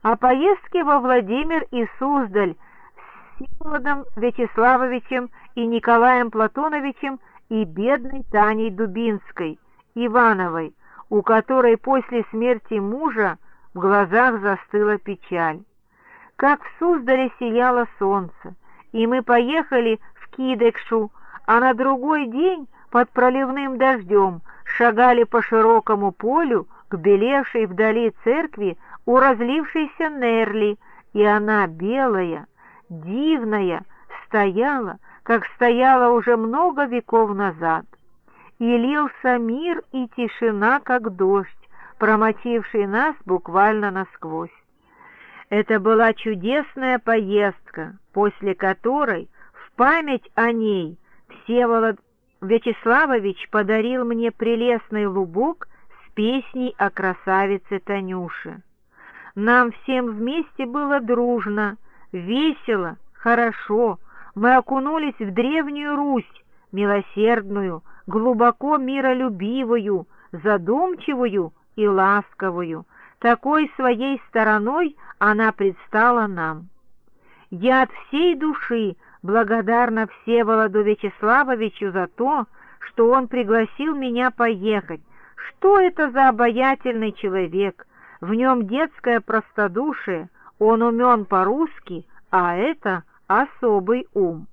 о поездке во Владимир и Суздаль с Всеволодом Вячеславовичем и Николаем Платоновичем и бедной Таней Дубинской, Ивановой, у которой после смерти мужа в глазах застыла печаль. Как в Суздале сияло солнце, и мы поехали в Кидекшу, а на другой день под проливным дождем шагали по широкому полю к белевшей вдали церкви у разлившейся Нерли, и она белая, дивная, стояла, как стояла уже много веков назад. И лился мир и тишина, как дождь, промочивший нас буквально насквозь. Это была чудесная поездка, после которой в память о ней Всеволод Вячеславович подарил мне прелестный лубок с песней о красавице Танюше. Нам всем вместе было дружно, весело, хорошо. Мы окунулись в древнюю Русь, милосердную, глубоко миролюбивую, задумчивую и ласковую. Такой своей стороной она предстала нам. Я от всей души благодарна Всеволоду Вячеславовичу за то, что он пригласил меня поехать. Что это за обаятельный человек? В нем детское простодушие, он умен по-русски, а это особый ум.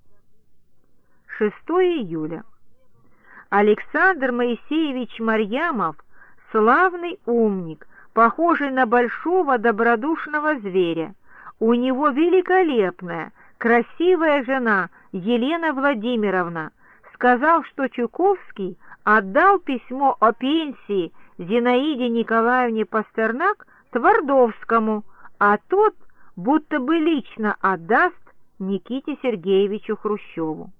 6 июля. Александр Моисеевич Марьямов — славный умник, похожий на большого добродушного зверя. У него великолепная, красивая жена Елена Владимировна. Сказал, что Чуковский отдал письмо о пенсии Зинаиде Николаевне Пастернак Твардовскому, а тот будто бы лично отдаст Никите Сергеевичу Хрущеву.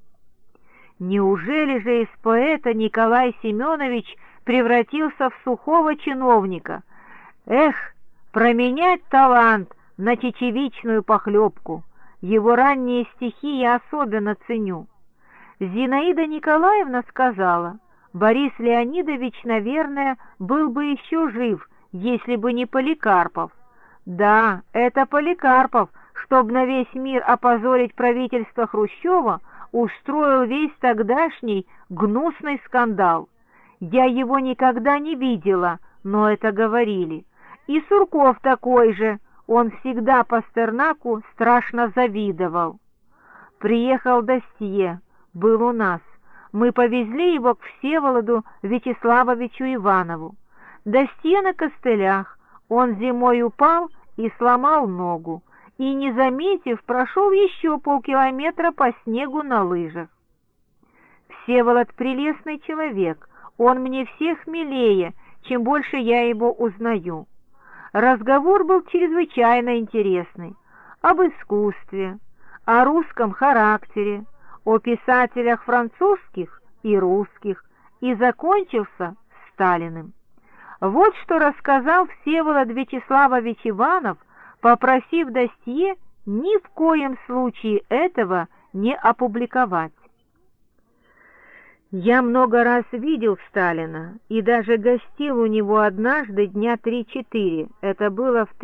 Неужели же из поэта Николай Семенович превратился в сухого чиновника? Эх, променять талант на чечевичную похлебку! Его ранние стихи я особенно ценю. Зинаида Николаевна сказала: Борис Леонидович, наверное, был бы еще жив, если бы не Поликарпов. Да, это Поликарпов, чтобы на весь мир опозорить правительство Хрущева, устроил весь тогдашний гнусный скандал. Я его никогда не видела, но это говорили. И Сурков такой же, он всегда Пастернаку страшно завидовал. Приехал Дастье, был у нас. Мы повезли его к Всеволоду Вячеславовичу Иванову. Дастье на костылях, он зимой упал и сломал ногу, и, не заметив, прошел еще полкилометра по снегу на лыжах. Всеволод прелестный человек, он мне всех милее, чем больше я его узнаю. Разговор был чрезвычайно интересный, об искусстве, о русском характере, о писателях французских и русских, и закончился Сталиным. Вот что рассказал Всеволод Вячеславович Иванов, попросив Дастье ни в коем случае этого не опубликовать. Я много раз видел Сталина и даже гостил у него однажды дня 3-4, это было в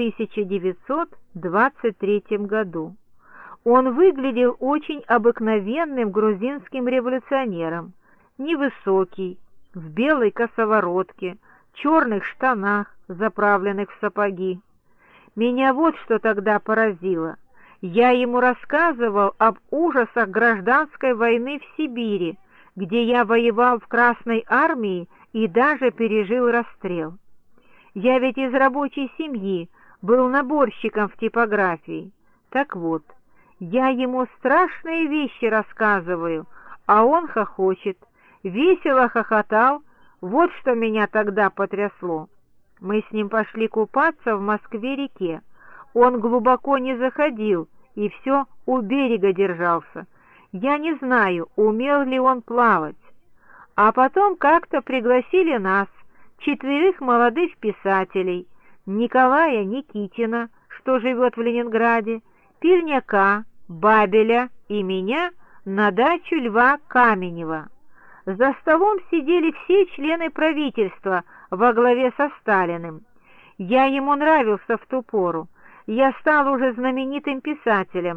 1923 году. Он выглядел очень обыкновенным грузинским революционером, невысокий, в белой косоворотке, черных штанах, заправленных в сапоги. Меня вот что тогда поразило. Я ему рассказывал об ужасах гражданской войны в Сибири, где я воевал в Красной армии и даже пережил расстрел. Я ведь из рабочей семьи, был наборщиком в типографии. Так вот, я ему страшные вещи рассказываю, а он хохочет, весело хохотал, вот что меня тогда потрясло. Мы с ним пошли купаться в Москве-реке. Он глубоко не заходил и все у берега держался. Я не знаю, умел ли он плавать. А потом как-то пригласили нас, 4 молодых писателей, Николая Никитина, что живет в Ленинграде, Пильняка, Бабеля и меня на дачу Льва Каменева. За столом сидели все члены правительства во главе со Сталиным. Я ему нравился в ту пору. Я стал уже знаменитым писателем.